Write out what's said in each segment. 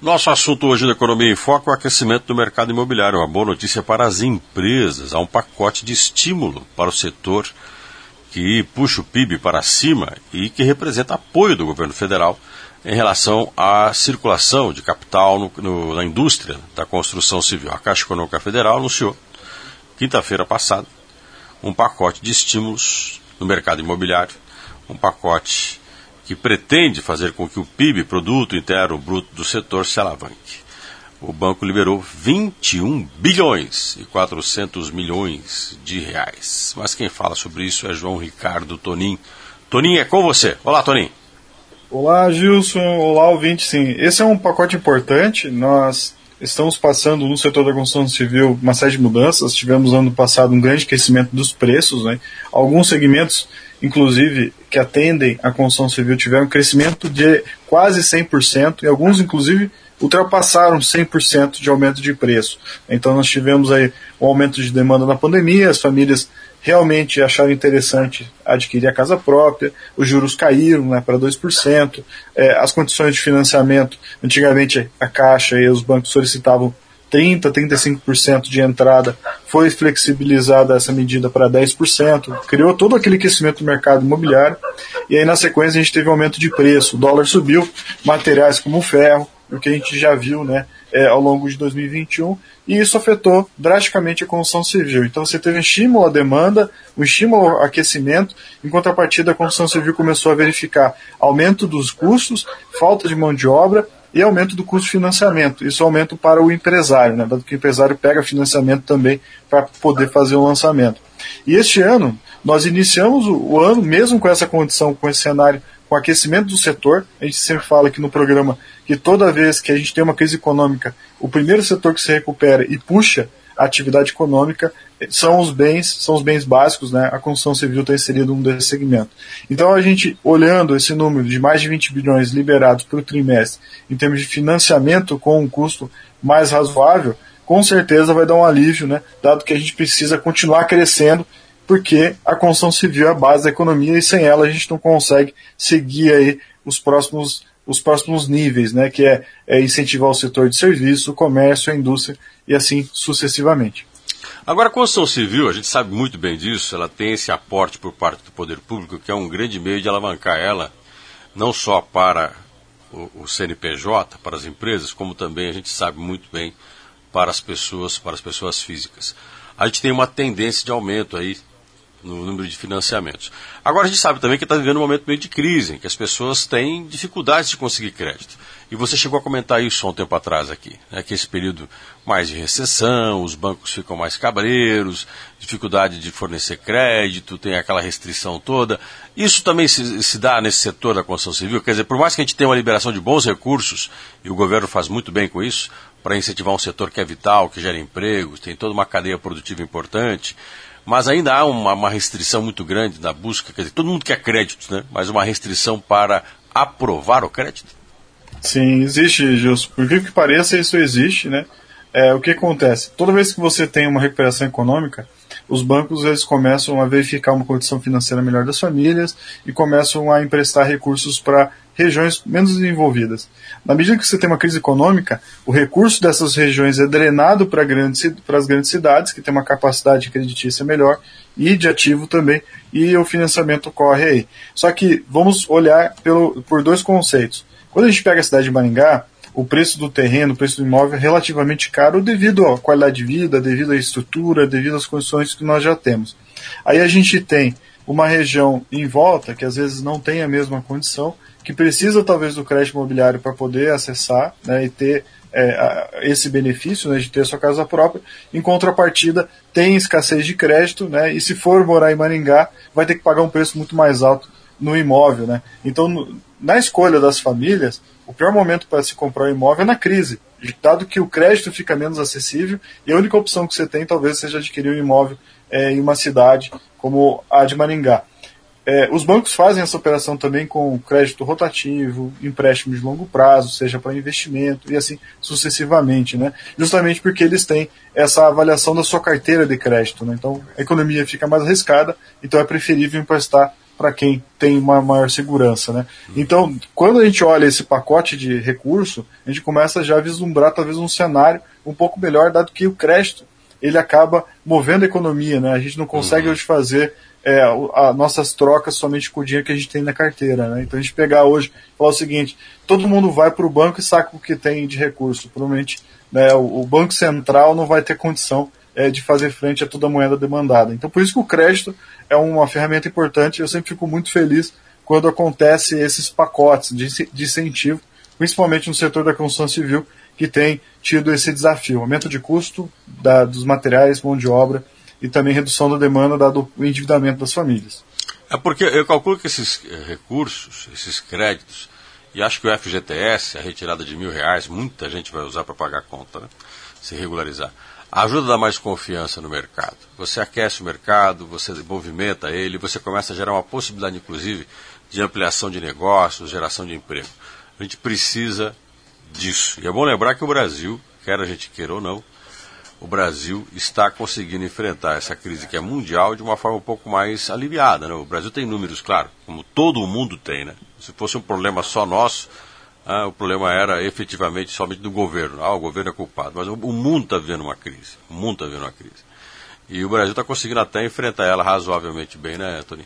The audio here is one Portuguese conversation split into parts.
Nosso assunto hoje da Economia em Foco é o aquecimento do mercado imobiliário. Uma boa notícia para as empresas. Há um pacote de estímulo para o setor que puxa o PIB para cima e que representa apoio do governo federal em relação à circulação de capital na indústria da construção civil. A Caixa Econômica Federal anunciou, quinta-feira passada, um pacote de estímulos no mercado imobiliário, um pacote que pretende fazer com que o PIB, Produto Interno Bruto do setor, se alavanque. O banco liberou 21 bilhões e 400 milhões de reais. Mas quem fala sobre isso é João Ricardo Tonin. Tonin, é com você. Olá, Tonin. Olá, Gilson. Olá, ouvinte. Sim, esse é um pacote importante. Nós estamos passando no setor da construção civil uma série de mudanças. Tivemos ano passado um grande crescimento dos preços, né? Alguns segmentos, inclusive, que atendem a construção civil tiveram um crescimento de quase 100%, e alguns, inclusive, ultrapassaram 100% de aumento de preço. Então nós tivemos aí um aumento de demanda na pandemia, as famílias realmente acharam interessante adquirir a casa própria, os juros caíram, né, para 2%, as condições de financiamento, antigamente a Caixa e os bancos solicitavam 35% de entrada, foi flexibilizada essa medida para 10%, criou todo aquele aquecimento do mercado imobiliário, e aí na sequência a gente teve um aumento de preço, o dólar subiu, materiais como o ferro, o que a gente já viu, né, ao longo de 2021, e isso afetou drasticamente a construção civil. Então você teve um estímulo à demanda, um estímulo ao aquecimento, em contrapartida a construção civil começou a verificar aumento dos custos, falta de mão de obra, e aumento do custo de financiamento. Isso é aumento para o empresário, né? Porque o empresário pega financiamento também para poder fazer o lançamento. E este ano, nós iniciamos o ano, mesmo com essa condição, com esse cenário, com o aquecimento do setor. A gente sempre fala aqui no programa que toda vez que a gente tem uma crise econômica, o setor que se recupera e puxa a atividade econômica são os bens básicos, né? A construção civil está inserida num desse segmento. Então a gente, olhando esse número de mais de 20 bilhões liberados por trimestre, em termos de financiamento com um custo mais razoável, com certeza vai dar um alívio, né? Dado que a gente precisa continuar crescendo, porque a construção civil é a base da economia e sem ela a gente não consegue seguir aí os próximos níveis, né, que é incentivar o setor de serviço, o comércio, a indústria e assim sucessivamente. Agora, a construção civil, a gente sabe muito bem disso, ela tem esse aporte por parte do poder público, que é um grande meio de alavancar ela, não só para o CNPJ, para as empresas, como também a gente sabe muito bem para as pessoas físicas. A gente tem uma tendência de aumento aí no número de financiamentos. Agora a gente sabe também que está vivendo um momento meio de crise, em que as pessoas têm dificuldades de conseguir crédito. E você chegou a comentar isso há um tempo atrás aqui, né, que esse período mais de recessão, os bancos ficam mais cabreiros, dificuldade de fornecer crédito, tem aquela restrição toda. Isso também se dá nesse setor da construção civil? Quer dizer, por mais que a gente tenha uma liberação de bons recursos, e o governo faz muito bem com isso, para incentivar um setor que é vital, que gera empregos, tem toda uma cadeia produtiva importante, mas ainda há uma restrição muito grande na busca, quer dizer, todo mundo quer crédito, né? Mas uma restrição para aprovar o crédito? Sim, existe, Gilson. Por que pareça, isso existe, né? O que acontece? Toda vez que você tem uma recuperação econômica, os bancos eles começam a verificar uma condição financeira melhor das famílias e começam a emprestar recursos para regiões menos desenvolvidas. Na medida que você tem uma crise econômica, o recurso dessas regiões é drenado para as grandes cidades, que têm uma capacidade creditícia melhor e de ativo também, e o financiamento ocorre aí. Só que vamos olhar por dois conceitos. Quando a gente pega a cidade de Maringá, o preço do terreno, o preço do imóvel é relativamente caro devido à qualidade de vida, devido à estrutura, devido às condições que nós já temos. Aí a gente tem uma região em volta, que às vezes não tem a mesma condição, que precisa talvez do crédito imobiliário para poder acessar, né, e ter esse benefício, né, de ter a sua casa própria. Em contrapartida, tem escassez de crédito, né, e se for morar em Maringá, vai ter que pagar um preço muito mais alto no imóvel, né. Então, na escolha das famílias, o pior momento para se comprar um imóvel é na crise, dado que o crédito fica menos acessível e a única opção que você tem talvez seja adquirir um imóvel em uma cidade como a de Maringá. Os bancos fazem essa operação também com crédito rotativo, empréstimo de longo prazo, seja para investimento e assim sucessivamente, né? Justamente porque eles têm essa avaliação da sua carteira de crédito, né? Então a economia fica mais arriscada, então é preferível emprestar para quem tem uma maior segurança, né? Então, quando a gente olha esse pacote de recurso, a gente começa já a vislumbrar talvez um cenário um pouco melhor, dado que o crédito ele acaba movendo a economia, né? A gente não consegue hoje fazer as nossas trocas somente com o dinheiro que a gente tem na carteira, né? Então a gente pegar hoje e falar o seguinte, todo mundo vai para o banco e saca o que tem de recurso. Provavelmente, né, o Banco Central não vai ter condição de fazer frente a toda a moeda demandada. Então por isso que o crédito é uma ferramenta importante. Eu sempre fico muito feliz quando acontece esses pacotes de incentivo, principalmente no setor da construção civil, que tem tido esse desafio, aumento de custo dos materiais, mão de obra, e também redução da demanda dado o endividamento das famílias. É porque eu calculo que esses recursos, esses créditos, e acho que o FGTS, a retirada de R$1.000, muita gente vai usar para pagar a conta, né? Se regularizar. Ajuda a dar mais confiança no mercado. Você aquece o mercado, você movimenta ele, você começa a gerar uma possibilidade, inclusive, de ampliação de negócios, geração de emprego. A gente precisa disso. E é bom lembrar que o Brasil, quer a gente queira ou não, o Brasil está conseguindo enfrentar essa crise que é mundial de uma forma um pouco mais aliviada, né? O Brasil tem números, claro, como todo o mundo tem, né? Se fosse um problema só nosso, o problema era efetivamente somente do governo. O governo é culpado. Mas o mundo está vivendo uma crise. O mundo está vivendo uma crise. E o Brasil está conseguindo até enfrentar ela razoavelmente bem, né, Toninho?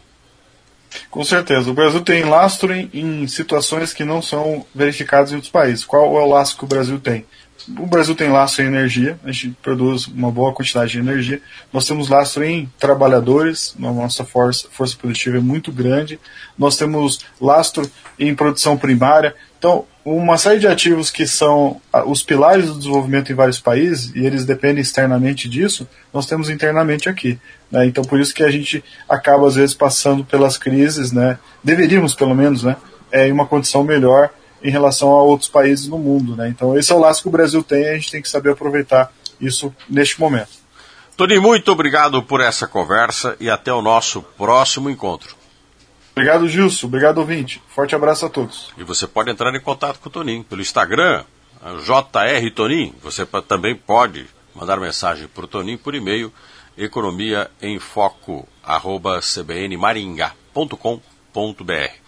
Com certeza. O Brasil tem lastro em situações que não são verificadas em outros países. Qual é o lastro que o Brasil tem? O Brasil tem lastro em energia, a gente produz uma boa quantidade de energia. Nós temos lastro em trabalhadores, a nossa força produtiva é muito grande. Nós temos lastro em produção primária. Então, uma série de ativos que são os pilares do desenvolvimento em vários países, e eles dependem externamente disso, nós temos internamente aqui, né? Então, por isso que a gente acaba, às vezes, passando pelas crises, né? Deveríamos, pelo menos, né? Em uma condição melhor em relação a outros países no mundo, né? Então esse é o laço que o Brasil tem e a gente tem que saber aproveitar isso neste momento. Toninho, muito obrigado por essa conversa e até o nosso próximo encontro. Obrigado, Gilson. Obrigado, ouvinte. Forte abraço a todos. E você pode entrar em contato com o Toninho pelo Instagram, JR Toninho. Você também pode mandar mensagem para o Toninho por e-mail, economiaemfoco@cbnmaringá.com.br.